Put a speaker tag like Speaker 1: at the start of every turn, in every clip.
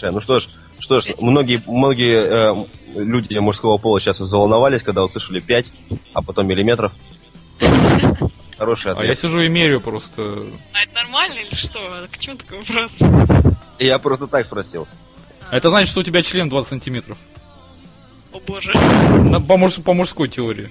Speaker 1: хорошая. Ну что ж, многие люди мужского пола сейчас заволновались, когда услышали 5, а потом миллиметров. Хороший ответ.
Speaker 2: А я сижу и меряю просто.
Speaker 3: А это нормально или что? К чему такой вопрос?
Speaker 1: Я просто так спросил.
Speaker 2: Это значит, что у тебя член 20 сантиметров.
Speaker 3: О боже.
Speaker 2: По мужской теории.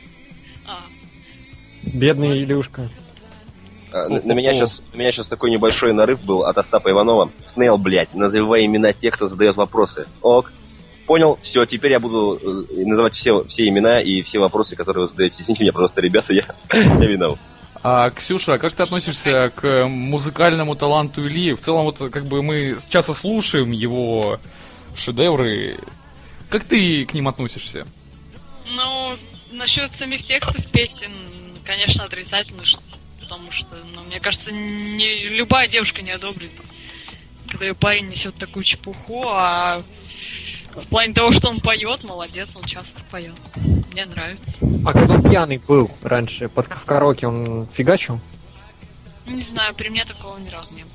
Speaker 4: Бедный Илюшка.
Speaker 1: На меня сейчас такой небольшой нарыв был от Остапа Иванова. Снейл, блядь, называй имена тех, кто задает вопросы. Ок. Понял, все, теперь я буду называть все имена и все вопросы, которые вы задаете. Извините меня, просто, ребята, я виноват.
Speaker 2: Ксюша, как ты относишься к музыкальному таланту Ильи? В целом, вот как бы мы часто слушаем его шедевры. Как ты к ним относишься?
Speaker 3: Ну, насчет самих текстов песен, конечно, отрицательно, потому что, мне кажется, любая девушка не одобрит, когда ее парень несет такую чепуху, а в плане того, что он поет, молодец, он часто поет. Мне нравится.
Speaker 4: А когда он пьяный был раньше, в караоке он фигачил?
Speaker 3: Не знаю, при мне такого ни разу не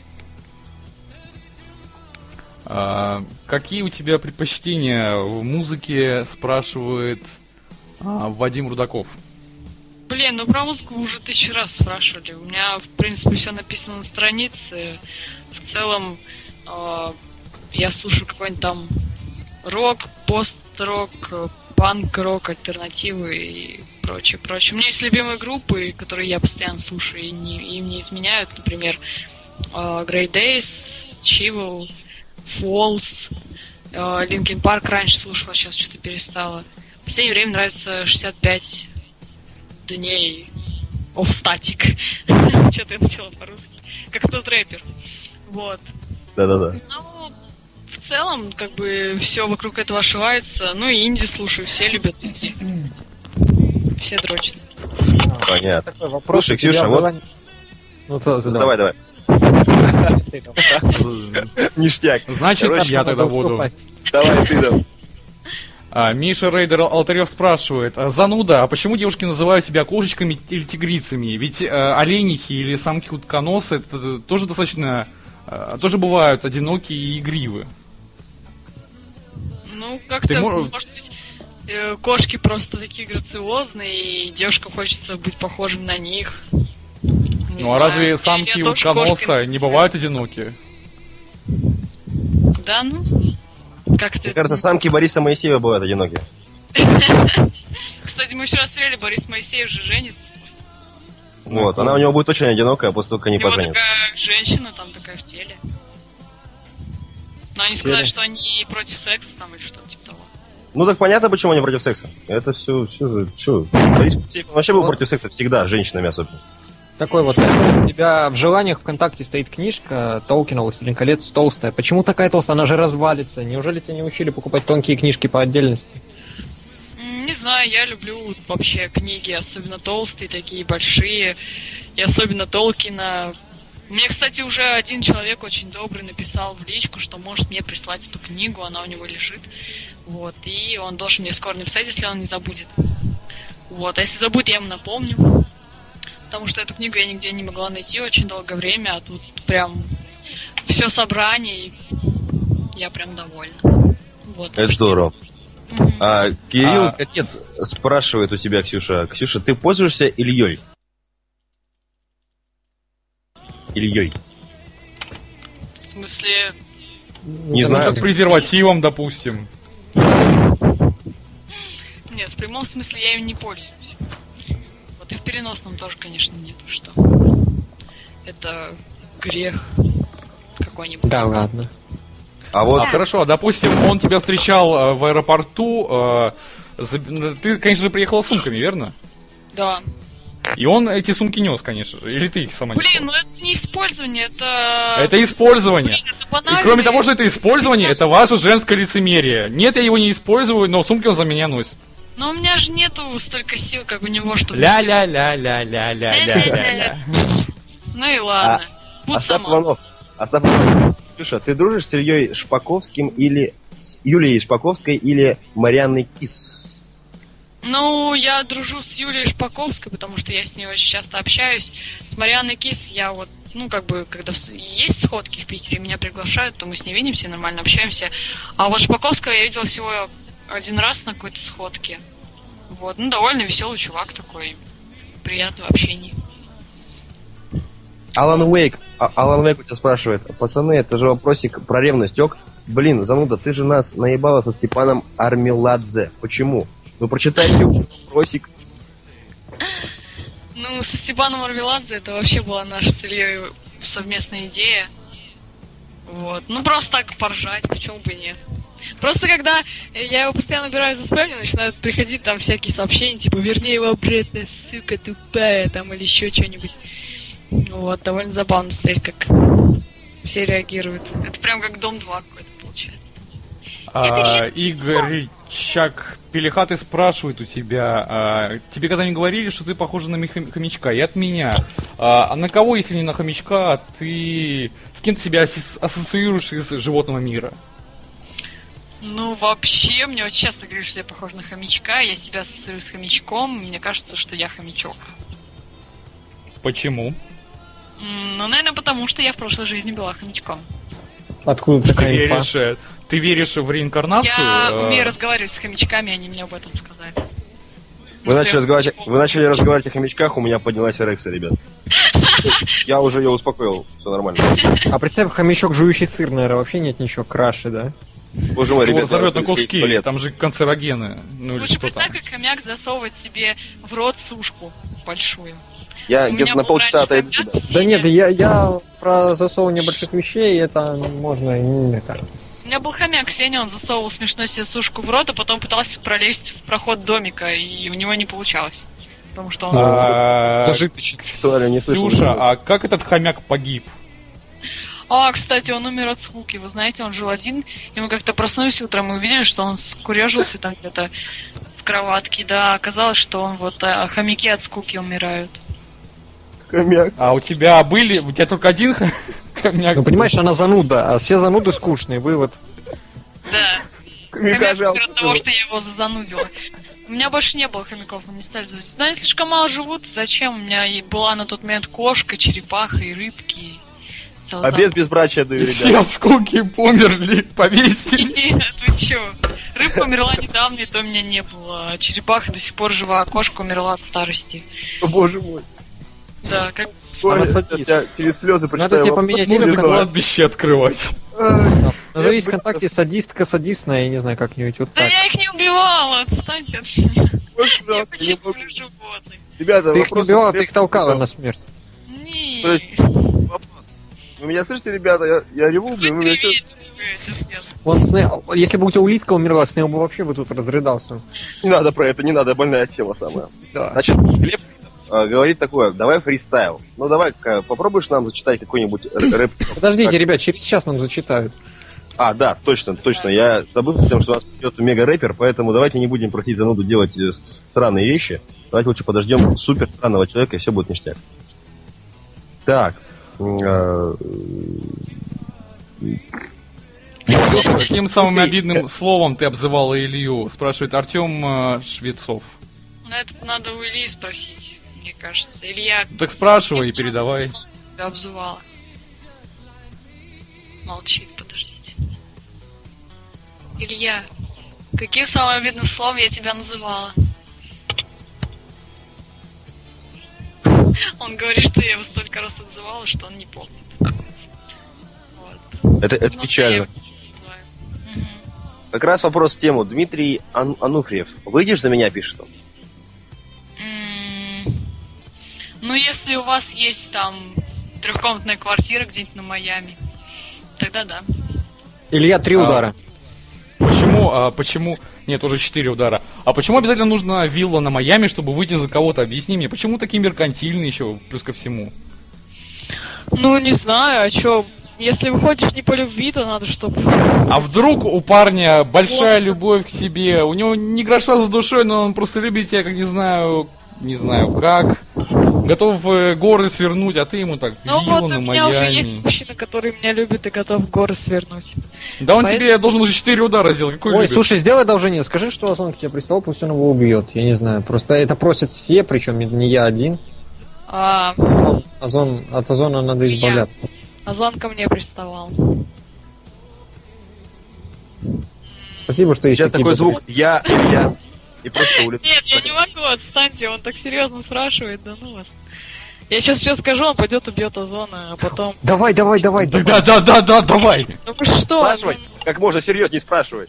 Speaker 3: было.
Speaker 2: Какие у тебя предпочтения в музыке, спрашивает Вадим Рудаков.
Speaker 3: Блин, про музыку уже 1000 раз спрашивали. У меня, в принципе, все написано на странице. В целом, я слушаю какой-нибудь там рок, пост-рок, панк-рок, альтернативы и прочее. У меня есть любимые группы, которые я постоянно слушаю и им не изменяют. Например, Grey Days, Chival, Falls, Linkin Park раньше слушала, сейчас что-то перестала. В последнее время нравится 65 дней of Static. Что-то я начала по-русски. Как тот рэпер. Вот.
Speaker 1: Да-да-да.
Speaker 3: Ну, в целом, как бы, все вокруг этого ошивается. Ну и инди слушаю, все любят инди. Все дрочат.
Speaker 1: Понятно.
Speaker 4: Такой вопрос.
Speaker 1: Слушай, Ксюша, вот...
Speaker 4: Ну, то
Speaker 1: давай. Ништяк.
Speaker 2: Значит, я тогда буду.
Speaker 1: Давай, ты там.
Speaker 2: Миша Рейдер Алтарев спрашивает: зануда, а почему девушки называют себя кошечками или тигрицами? Ведь оленихи или самки утконосы это тоже достаточно, тоже бывают одинокие и игривы.
Speaker 3: Ну, как-то, может быть, кошки просто такие грациозные, и девушкам хочется быть похожим на них. Не знаю.
Speaker 2: А разве самки утконоса не бывают одинокие?
Speaker 3: Да, ну... Как-то...
Speaker 1: Мне кажется, самки Бориса Моисеева бывают одинокие.
Speaker 3: Кстати, мы вчера смотрели, Борис Моисеев же женится.
Speaker 1: Вот, она у него будет очень одинокая, после того, как они поженятся.
Speaker 3: Такая женщина, там такая в теле. Но они сказали, что они против секса там или что-то типа того.
Speaker 1: Ну так понятно, почему они против секса. Это все же, Борис Моисеев вообще был против секса всегда, с женщинами особенно.
Speaker 4: Такой вот, у тебя в желаниях ВКонтакте стоит книжка Толкина «Властелин колец» толстая. Почему такая толстая? Она же развалится. Неужели тебя не учили покупать тонкие книжки по отдельности?
Speaker 3: Не знаю, я люблю вообще книги, особенно толстые, такие большие. И особенно Толкина. Мне, кстати, уже один человек очень добрый написал в личку, что может мне прислать эту книгу, она у него лежит. Вот, и он должен мне скоро написать, если он не забудет. Вот, а если забудет, я ему напомню. Потому что эту книгу я нигде не могла найти очень долгое время, а тут прям все собрание, и я прям довольна. Вот,
Speaker 1: это здорово. Кирилл Катет спрашивает у тебя, Ксюша, ты пользуешься Ильей? Ильей.
Speaker 3: В смысле...
Speaker 1: Не знаю.
Speaker 2: Как презервативом, допустим.
Speaker 3: Нет, в прямом смысле я им не пользуюсь. Вот и в переносном тоже, конечно, нету, что это грех какой-нибудь.
Speaker 4: Да, ладно.
Speaker 2: Хорошо, допустим, он тебя встречал в аэропорту. Ты, конечно же, приехала с сумками, верно?
Speaker 3: Да.
Speaker 2: И он эти сумки нес, конечно же. Или ты их сама несла?
Speaker 3: Блин, ну это не использование, это...
Speaker 2: Это использование.
Speaker 3: Блин, это банально.
Speaker 2: И кроме того, что это использование, это ваше женское лицемерие. Нет, я его не использую, но сумки он за меня носит.
Speaker 3: Но у меня же нету столько сил, как у него, чтобы...
Speaker 2: Ля-ля-ля-ля-ля-ля-ля-ля.
Speaker 3: Ну и ладно. Будь сама.
Speaker 1: Ксюша, ты дружишь с Ильей Шпаковским или с Юлией Шпаковской или Марианной Кис?
Speaker 3: Ну, я дружу с Юлией Шпаковской, потому что я с ней очень часто общаюсь. С Марианной Кис я вот ну, как бы, когда есть сходки в Питере, меня приглашают, то мы с ней видимся, нормально общаемся. А вот Шпаковского я видела всего один раз на какой-то сходке. Вот, ну, довольно веселый чувак такой, приятный в общении.
Speaker 1: Алан Уэйк у тебя спрашивает: пацаны, это же вопросик про ревность, ок? Блин, зануда, ты же нас наебала со Степаном Армеладзе. Почему? Ну, прочитайте вопросик.
Speaker 3: Ну, со Степаном Армеладзе это вообще была наша с Ильей совместная идея. Вот. Ну, просто так поржать, почему бы и нет. Просто когда я его постоянно убираю за спам, мне начинают приходить там всякие сообщения, типа, верни его обратно, сука тупая, там, или еще что-нибудь. Вот, довольно забавно смотреть, как все реагируют. Это прям как Дом 2 какой-то получается.
Speaker 2: Игорь Чак Пелихаты спрашивает у тебя, тебе когда не говорили, что ты похожа на хомячка? И от меня. А на кого, если не на хомячка, ты с кем ты себя ассоциируешь из животного мира?
Speaker 3: Ну, вообще, мне очень часто говорят, что я похожа на хомячка. Я себя ассоциирую с хомячком. Мне кажется, что я хомячок.
Speaker 2: Почему?
Speaker 3: Ну, наверное, потому что я в прошлой жизни была хомячком.
Speaker 4: Откуда такая инфа?
Speaker 2: Ты веришь в реинкарнацию?
Speaker 3: Я умею разговаривать с хомячками, они мне об этом сказали.
Speaker 1: Вы начали разговаривать о хомячках, у меня поднялась эрекция, ребят. Я уже ее успокоил, все нормально.
Speaker 4: А представь, хомячок, жующий сыр, наверное, вообще нет ничего краше, да?
Speaker 1: Боже мой, ребят,
Speaker 2: взорвет на куски, там же канцерогены. Ну,
Speaker 3: лучше представь, как хомяк засовывает себе в рот сушку большую.
Speaker 1: Я где-то на полчаса отойду сюда.
Speaker 4: Да нет, я про засовывание больших вещей, это можно не так.
Speaker 3: У меня был хомяк Сеня, он засовывал смешно себе сушку в рот, а потом пытался пролезть в проход домика, и у него не получалось. Потому что он
Speaker 4: зажиточный.
Speaker 2: Ксюша, а как этот хомяк погиб?
Speaker 3: Кстати, он умер от скуки. Вы знаете, он жил один, и мы как-то проснулись утром и увидели, что он скурежился там где-то в кроватке. Да, оказалось, что он хомяки от скуки умирают.
Speaker 1: Хомяк.
Speaker 2: А у тебя только один хомяк?
Speaker 4: Ну, понимаешь, она зануда, а все зануды скучные, вывод.
Speaker 3: Да. Хомяк умер от того, что я его занудила. У меня больше не было хомяков, мы не стали заводить. Но они слишком мало живут, зачем? У меня была на тот момент кошка, черепаха и рыбки.
Speaker 1: А без безбрачия, да, ребят.
Speaker 2: Все от скуки померли, повесились.
Speaker 3: Нет, вы чё? Рыбка умерла недавно, и то меня не было. А черепаха до сих пор жива, а кошка умерла от старости.
Speaker 1: О, боже мой.
Speaker 3: Да, как...
Speaker 1: Через слезы
Speaker 4: надо тебе поменять имя в
Speaker 2: кладбище открывать.
Speaker 4: Назови ВКонтакте садистка-садистная, я не знаю, как-нибудь вот
Speaker 3: так. Да я их не убивала, отстаньте от меня. Я очень люблю животных.
Speaker 1: Ребята,
Speaker 4: ты их не убивала, ты их толкала на смерть.
Speaker 3: Нет.
Speaker 1: Вы меня слышите, ребята? Я реву, блин, вы меня
Speaker 4: Вон Снейл, если бы у тебя улитка умерла, Снейл бы вообще бы тут разрыдался.
Speaker 1: Не надо про это, не надо, больная тема самая.
Speaker 4: Да.
Speaker 1: Значит, Глеб говорит такое: давай фристайл. Ну давай, попробуешь нам зачитать какой-нибудь рэп.
Speaker 4: Подождите, ребят, через час нам зачитают.
Speaker 1: Да, точно. Я забыл совсем, что у нас придет мега-рэпер, поэтому давайте не будем просить зануду делать странные вещи. Давайте лучше подождем супер странного человека, и все будет ништяк. Так.
Speaker 2: Ксюша, каким самым обидным словом ты обзывала Илью? Спрашивает Артем Швецов.
Speaker 3: Ну, это надо у Ильи спросить, мне кажется. Илья...
Speaker 2: Так спрашивай и передавай.
Speaker 3: Я обзывала. Молчит, подождите. Илья, каким самым обидным словом я тебя называла? Он говорит, что я его столько раз обзывала, что он не помнит. Вот.
Speaker 1: Это печально. Как раз вопрос в тему. Дмитрий Ануфриев. Выйдешь за меня, пишет он?
Speaker 3: Ну, если у вас есть там трехкомнатная квартира где-нибудь на Майами, тогда да.
Speaker 4: Илья, 3 удара.
Speaker 2: Почему... Нет, уже 4 удара. А почему обязательно нужна вилла на Майами, чтобы выйти за кого-то? Объясни мне, почему такие меркантильные еще, плюс ко всему?
Speaker 3: Ну, не знаю, а чё... Если выходишь не по любви, то надо, чтобы...
Speaker 2: А вдруг у парня большая любовь к себе, у него не гроша за душой, но он просто любит тебя, как не знаю как, готов горы свернуть, а ты ему так, виллу на Майами.
Speaker 3: У меня уже есть мужчина, который меня любит и готов горы свернуть.
Speaker 2: Да он тебе должен уже 4 удара сделать, какой любит?
Speaker 4: Слушай, сделай одолжение, скажи, что Озон к тебе пристал, пусть он его убьет, я не знаю, просто это просят все, причем не я один. От озона надо избавляться.
Speaker 3: Озон ко мне приставал.
Speaker 4: Спасибо, что есть
Speaker 1: Сейчас
Speaker 4: такие
Speaker 1: такой звук. Я. И просто улица.
Speaker 3: Нет, я не могу, отстаньте, он так серьезно спрашивает, да ну вас. Я сейчас что скажу, он пойдет убьет Озона, а потом...
Speaker 4: Давай.
Speaker 2: Да, давай!
Speaker 3: Ну вы что?
Speaker 1: Спрашивай, как можно серьезнее спрашивать.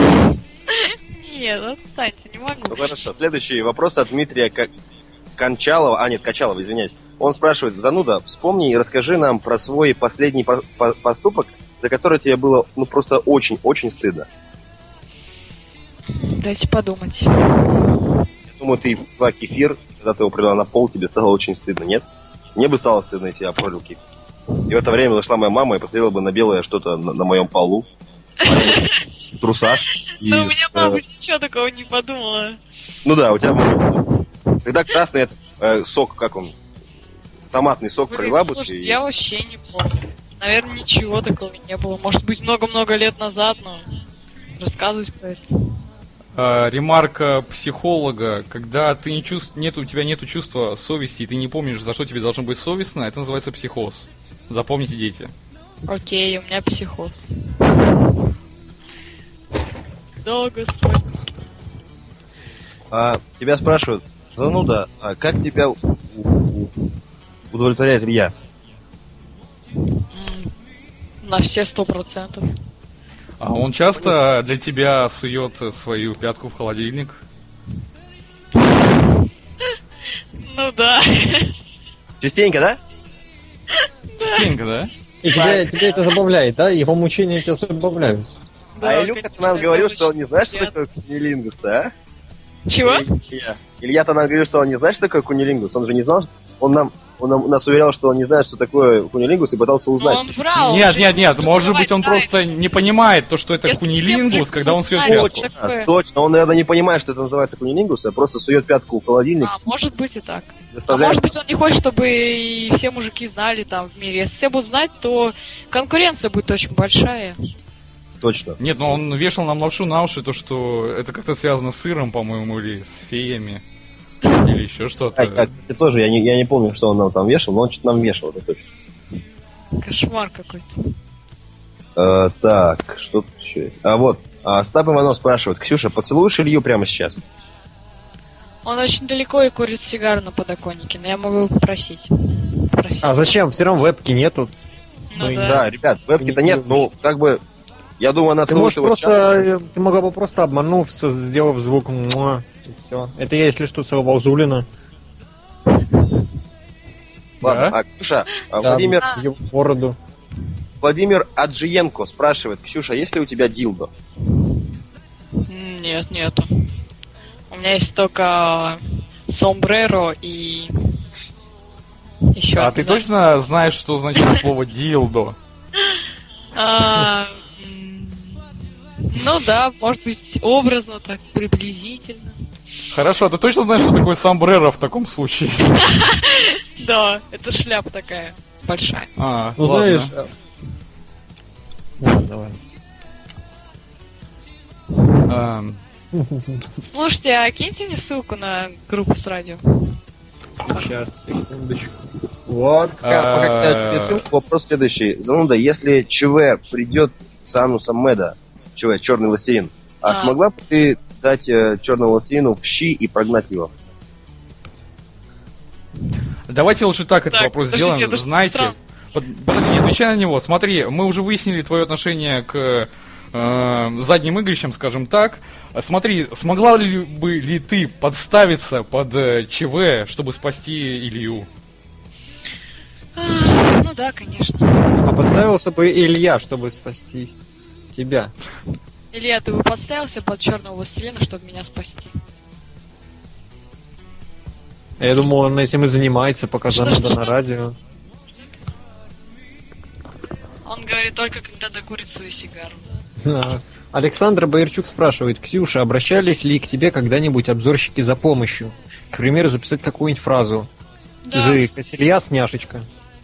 Speaker 3: Нет, отстаньте, не могу.
Speaker 1: Ну хорошо. Следующий вопрос от Дмитрия Кончалова. Качалова, извиняюсь. Он спрашивает: зануда, вспомни и расскажи нам про свой последний поступок, за который тебе было просто очень-очень стыдно.
Speaker 3: Дайте подумать.
Speaker 1: Я думаю, ты пила кефир, когда ты его пролила на пол, тебе стало очень стыдно, нет? Мне бы стало стыдно, если я пролил кефир. И в это время зашла моя мама и посмотрела бы на белое что-то на моем полу. В трусах.
Speaker 3: Ну, у меня мама ничего такого не подумала.
Speaker 1: Ну да, у тебя мама. Тогда красный сок, как он? Томатный сок пролила бы.
Speaker 3: Слушай, я вообще не помню. Наверное, ничего такого не было. Может быть, много-много лет назад, но рассказывать про это.
Speaker 2: Ремарка психолога: когда ты у тебя нету чувства совести, и ты не помнишь, за что тебе должно быть совестно, это называется психоз. Запомните, дети.
Speaker 3: Окей, у меня психоз. Да, Господь.
Speaker 1: Тебя спрашивают: зануда, как тебя удовлетворяет Илья?
Speaker 3: На все 100%.
Speaker 2: А он часто для тебя сует свою пятку в холодильник?
Speaker 3: Ну да.
Speaker 1: Частенько, да?
Speaker 2: Частенько, да?
Speaker 4: И тебя это забавляет, да? Его мучения тебя забавляют.
Speaker 3: Да,
Speaker 1: Илюха нам говорил, что он не знает, что такое кунилингус, а?
Speaker 3: Чего?
Speaker 1: Илья-то нам говорил, что он не знает, что такое кунилингус. Он же не знал, он нас уверял, что он не знает, что такое кунилингус, и пытался узнать.
Speaker 3: Но он врал.
Speaker 2: Нет, может быть, он просто не понимает то, что это
Speaker 3: Если
Speaker 2: кунилингус,
Speaker 3: всем
Speaker 2: когда он сует
Speaker 3: знать,
Speaker 2: пятку.
Speaker 3: такое.
Speaker 1: Точно, он, наверное, не понимает, что это называется кунилингус, а просто сует пятку в холодильник.
Speaker 3: Может быть и так. А
Speaker 1: заставляет...
Speaker 3: может быть, он не хочет, чтобы и все мужики знали там в мире. Если все будут знать, то конкуренция будет очень большая.
Speaker 1: Точно.
Speaker 2: Нет, но он вешал нам лапшу на уши, то, что это как-то связано с сыром, по-моему, или с феями, или еще что-то.
Speaker 1: Кстати, тоже, я не помню, что он нам там вешал, но он что-то нам вешал, это точно.
Speaker 3: Кошмар какой-то.
Speaker 1: Так, что тут еще есть? Остап Иванов спрашивает: Ксюша, поцелуешь Илью прямо сейчас?
Speaker 3: Он очень далеко и курит сигару на подоконнике, но я могу его попросить.
Speaker 4: А зачем? Все равно вебки нету.
Speaker 3: Ну да.
Speaker 1: Да, ребят, вебки-то нет, я думаю, она
Speaker 4: Ты можешь просто, ты могла бы просто обманувшись, сделав звук «муа», и все. Это я, если что, целовал Зулина.
Speaker 1: Ладно, Ксюша, Владимир...
Speaker 4: Его бороду.
Speaker 1: Владимир Аджиенко спрашивает: Ксюша, есть ли у тебя дилдо?
Speaker 3: Нет, нету. У меня есть только сомбреро и... еще.
Speaker 2: А ты точно знаешь, что значит слово «дилдо»?
Speaker 3: Ну да, может быть, образно, так, приблизительно.
Speaker 2: Хорошо, а ты точно знаешь, что такое сомбреро в таком случае?
Speaker 3: Да, это шляпа такая большая.
Speaker 2: Ну
Speaker 4: знаешь... Давай.
Speaker 3: Слушайте, а киньте мне ссылку на группу с радио.
Speaker 4: Сейчас, секундочку.
Speaker 1: Вот. Вопрос следующий. Зануда, если ЧВ придет с анусом Меда, ЧВ, Черный Властелин, смогла бы ты дать Черному Властелину в щи и прогнать его?
Speaker 2: Давайте лучше так этот вопрос
Speaker 3: подождите,
Speaker 2: сделаем.
Speaker 3: это
Speaker 2: Знаете, подожди, не отвечай на него. Смотри, мы уже выяснили твое отношение к задним игрищам, скажем так. Смотри, смогла ли ты подставиться под ЧВ, чтобы спасти Илью?
Speaker 3: Ну да, конечно.
Speaker 4: А подставился бы Илья, чтобы спасти тебя.
Speaker 3: Илья, ты бы подставился под Черного Властелина, чтобы меня спасти?
Speaker 4: Я думал, он этим и занимается, пока зануда на радио.
Speaker 3: Он говорит только, когда докурит свою сигару.
Speaker 4: Александр Боярчук спрашивает: Ксюша, обращались ли к тебе когда-нибудь обзорщики за помощью? К примеру, записать какую-нибудь фразу.
Speaker 3: Да.
Speaker 4: Илья с няшечка.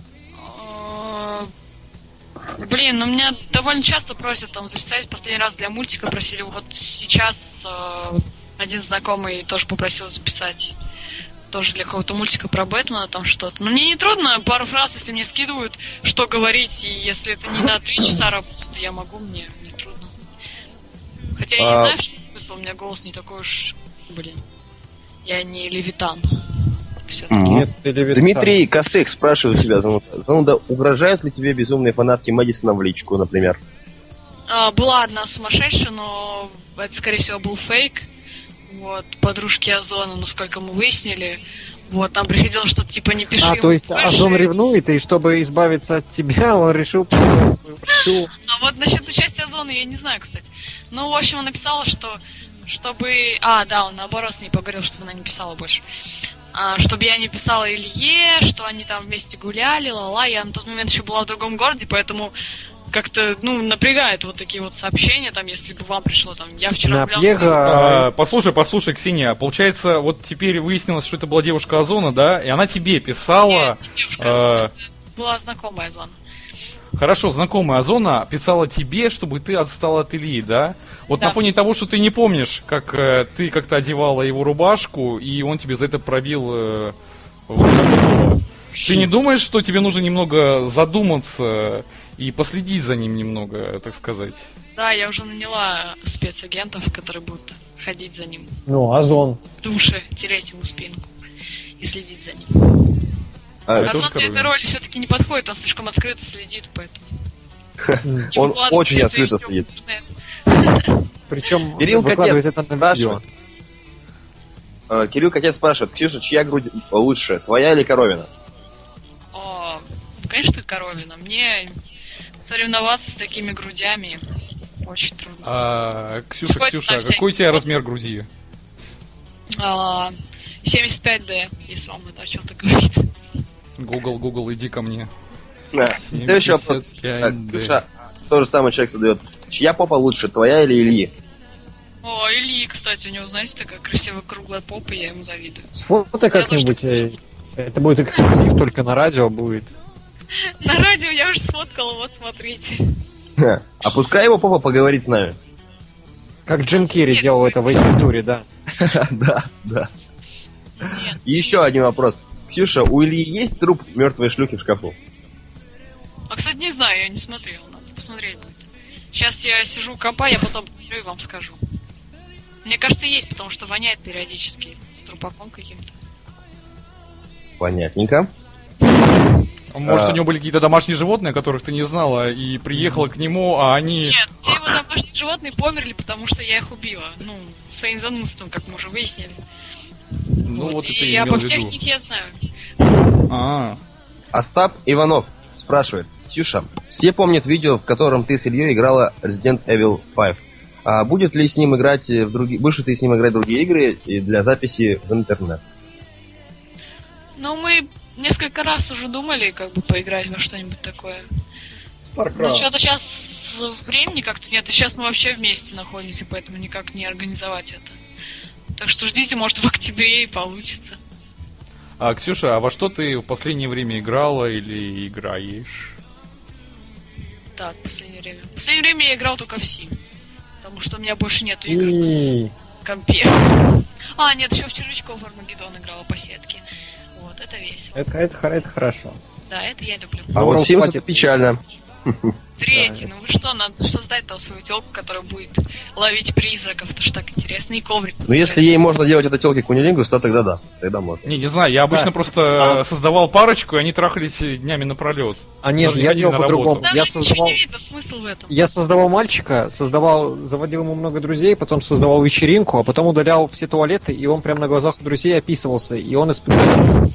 Speaker 3: Блин, меня довольно часто просят там записать. Последний раз для мультика просили. Вот сейчас один знакомый тоже попросил записать. тоже для какого-то мультика про Бэтмена, там что-то. Но мне не трудно пару фраз, если мне скидывают, что говорить, и если это не на 3 часа работы, то я могу, мне не трудно. Хотя я не знаю, в чем смысл, у меня голос не такой уж, я не Левитан.
Speaker 4: Нет, ты Левитан.
Speaker 1: Дмитрий Косых спрашивает себя, Зануда, угрожают ли тебе безумные фанатки Мэдисона в личку, например?
Speaker 3: Была одна сумасшедшая, но это, скорее всего, был фейк. Вот, подружки Озона, насколько мы выяснили. Вот, там приходило что-то типа не пиши.
Speaker 4: То есть
Speaker 3: больше.
Speaker 4: Озон ревнует, и чтобы избавиться от тебя, он решил послать свою пчелу.
Speaker 3: А вот насчет участия Озона я не знаю, кстати. Ну, в общем, она написала, что чтобы... да, он наоборот с ней поговорил, чтобы она не писала больше. Чтобы я не писала Илье, что они там вместе гуляли, ла-ла. Я на тот момент еще была в другом городе, поэтому как-то, напрягает вот такие вот сообщения, там, если бы вам пришло, там, я вчера гулял...
Speaker 2: Послушай, Ксения, получается, вот теперь выяснилось, что это была девушка Озона, да? И она тебе писала...
Speaker 3: Нет, девушка Озона, была знакомая Озона.
Speaker 2: Хорошо, знакомая Озона писала тебе, чтобы ты отстала от Ильи, да? Вот
Speaker 3: да.
Speaker 2: На фоне того, что ты не помнишь, как ты как-то одевала его рубашку, и он тебе за это пробил... Ты не думаешь, что тебе нужно немного задуматься и последить за ним немного, так сказать?
Speaker 3: Да, я уже наняла спецагентов, которые будут ходить за ним.
Speaker 4: Озон.
Speaker 3: В душе, тереть ему спинку и следить за ним. Озон для этой роли все-таки не подходит, он слишком открыто следит, поэтому...
Speaker 1: Он очень открыто следит.
Speaker 4: Причем
Speaker 1: Кирилл
Speaker 4: выкладывает это на видео.
Speaker 1: Кирилл Котец спрашивает, Ксюша, чья грудь лучше, твоя или Коровина?
Speaker 3: Конечно, Коровина. Мне соревноваться с такими грудями очень трудно.
Speaker 2: Ксюша, какой у тебя размер груди?
Speaker 3: 75D, если вам это о чем-то говорит.
Speaker 2: Google, иди ко мне.
Speaker 1: Следующий вопрос. Ксюша, тот же самый человек задает. Чья попа лучше, твоя или Ильи?
Speaker 3: Ильи, кстати, у него, знаете, такая красивая круглая попа, я ему завидую.
Speaker 4: Сфоткай как-нибудь. Это будет эксклюзив, только на радио будет.
Speaker 3: На радио я уже сфоткала, вот смотрите.
Speaker 1: А пускай его попа поговорит с нами.
Speaker 4: Как Джим Керри делал это в Эйс-Вентуре, да.
Speaker 1: Да. И еще один вопрос. Ксюша, у Ильи есть труп мертвой шлюхи в шкафу?
Speaker 3: Кстати, не знаю, я не смотрела, надо посмотреть будет. Сейчас я сижу копаю, я потом и вам скажу. Мне кажется, есть, потому что воняет периодически трупаком каким-то.
Speaker 1: Понятненько.
Speaker 2: Может, у него были какие-то домашние животные, о которых ты не знала, и приехала к нему, а они...
Speaker 3: Нет, все его домашние животные померли, потому что я их убила. Своим занудством, как мы уже выяснили.
Speaker 2: Вот это
Speaker 3: и обо всех них я знаю.
Speaker 1: Остап Иванов спрашивает. Ксюша, все помнят видео, в котором ты с Ильей играла Resident Evil 5. А будет ли с ним играть будешь ли ты с ним играть в другие игры для записи в интернет?
Speaker 3: Мы несколько раз уже думали, поиграть во что-нибудь такое.
Speaker 4: StarCraft.
Speaker 3: Но что-то сейчас времени как-то нет, и сейчас мы вообще вместе находимся, поэтому никак не организовать это. Так что ждите, может, в октябре и получится.
Speaker 2: Ксюша, а во что ты в последнее время играла или играешь?
Speaker 3: Так, в последнее время. В последнее время я играл только в Sims. Потому что у меня больше нету игр на компе. Нет, еще в Червячков Армагеддон играла по сетке. Вот, это весело.
Speaker 4: Это хорошо.
Speaker 3: Да, это я люблю.
Speaker 1: А вот Sims это печально.
Speaker 3: Третий, вы что, надо создать там свою телку, которая будет ловить призраков, это ж так интересно, и коврик.
Speaker 1: Если ей можно делать это телке кунилингус, то тогда да, тогда можно.
Speaker 2: Не знаю, я обычно просто создавал парочку, и они трахались днями напролет.
Speaker 4: Нет, я делал по-другому.
Speaker 3: Не видно смысл в этом.
Speaker 4: Я создавал мальчика, заводил ему много друзей, потом создавал вечеринку, а потом удалял все туалеты, и он прямо на глазах у друзей описывался, и он испытывал.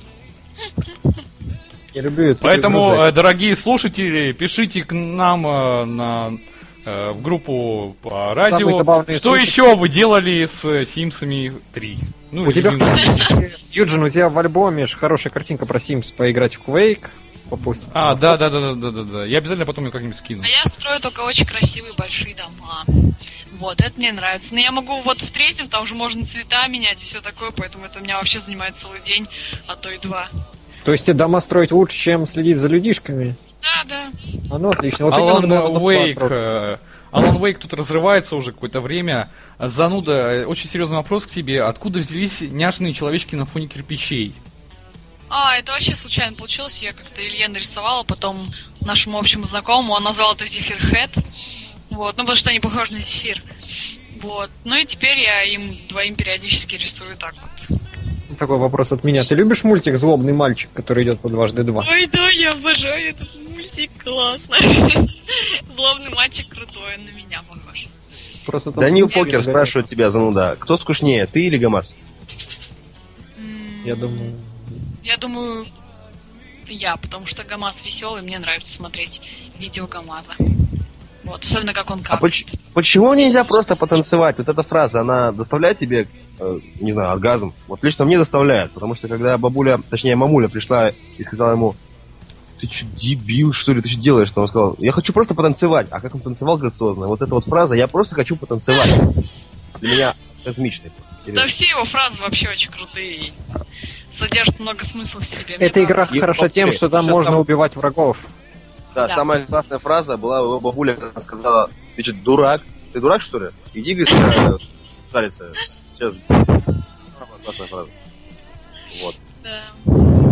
Speaker 4: Я люблю это.
Speaker 2: Поэтому, дорогие слушатели, пишите к нам в группу по радио, что еще вы делали с Симсами 3.
Speaker 4: У тебя, Юджин, у тебя в альбоме хорошая картинка про Sims, поиграть в Quake, попустить.
Speaker 2: Да. Я обязательно потом ее как-нибудь скину.
Speaker 3: А я строю только очень красивые большие дома. Вот, это мне нравится. Но я могу в третьем, там уже можно цвета менять и все такое, поэтому это у меня вообще занимает целый день, а то и 2.
Speaker 4: То есть тебе дома строить лучше, чем следить за людишками?
Speaker 3: Да.
Speaker 4: Отлично.
Speaker 2: Alan Wake Alan Wake тут разрывается уже какое-то время. Зануда, очень серьезный вопрос к тебе. Откуда взялись няшные человечки на фоне кирпичей?
Speaker 3: Это вообще случайно получилось. Я как-то Илье нарисовала, потом нашему общему знакомому, он назвал это Зефир Хэт. Вот, потому что они похожи на зефир. Вот. Ну и теперь я им двоим периодически рисую так вот.
Speaker 4: Такой вопрос от меня. Ты любишь мультик «Злобный мальчик», который идет по 2x2?
Speaker 3: Ой, да, я обожаю этот мультик, классно. Злобный мальчик крутой, он на меня похож.
Speaker 4: Просто
Speaker 1: Данил Покер спрашивает тебя, зануда, кто скучнее, ты или ГАМАЗ?
Speaker 4: Я
Speaker 3: думаю, я, потому что ГАМАЗ веселый, мне нравится смотреть видео ГАМАЗа. Вот, особенно как он как.
Speaker 1: Почему нельзя просто потанцевать? Вот эта фраза, она доставляет тебе, не знаю, оргазм? Вот лично мне доставляет, потому что когда бабуля, точнее мамуля пришла и сказала ему: ты что, дебил, что ли, ты что делаешь? Он сказал: я хочу просто потанцевать. А как он танцевал грациозно? Вот эта вот фраза: я просто хочу потанцевать. Для меня космичный.
Speaker 3: Да все его фразы вообще очень крутые и содержат много смысла в себе.
Speaker 4: Эта игра хороша тем, что там можно убивать врагов.
Speaker 1: Да, самая классная фраза была, его бабуля сказала: ты что, дурак? Ты дурак, что ли? Иди, говорит, шариться. Сейчас. Классная фраза. Вот.
Speaker 3: Да.